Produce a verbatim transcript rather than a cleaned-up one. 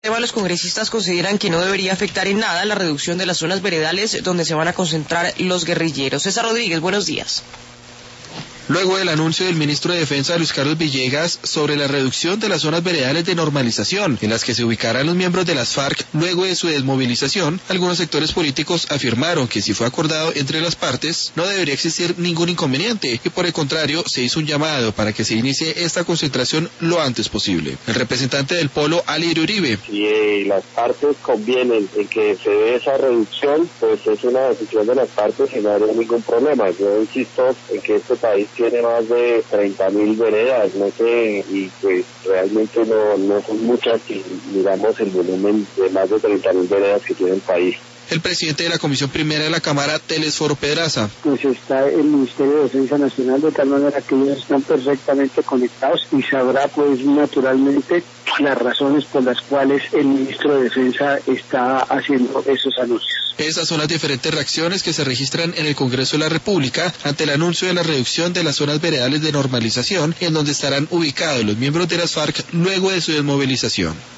Los congresistas consideran que no debería afectar en nada la reducción de las zonas veredales donde se van a concentrar los guerrilleros. César Rodríguez, buenos días. Luego del anuncio del ministro de Defensa Luis Carlos Villegas sobre la reducción de las zonas veredales de normalización en las que se ubicarán los miembros de las FARC luego de su desmovilización, algunos sectores políticos afirmaron que si fue acordado entre las partes no debería existir ningún inconveniente y por el contrario se hizo un llamado para que se inicie esta concentración lo antes posible. El representante del Polo, Alirio Uribe. Si eh, las partes convienen en que se dé esa reducción, pues es una decisión de las partes y no habría ningún problema. Yo insisto en que este país tiene más de treinta mil veredas, no sé, y pues realmente no, no son muchas si miramos el volumen de más de treinta mil veredas que tiene el país. El presidente de la Comisión Primera de la Cámara, Telesforo Pedraza. Pues está el Ministerio de Defensa Nacional, de tal manera que ellos están perfectamente conectados y sabrá pues naturalmente las razones por las cuales el ministro de Defensa está haciendo esos anuncios. Esas son las diferentes reacciones que se registran en el Congreso de la República ante el anuncio de la reducción de las zonas veredales de normalización en donde estarán ubicados los miembros de las FARC luego de su desmovilización.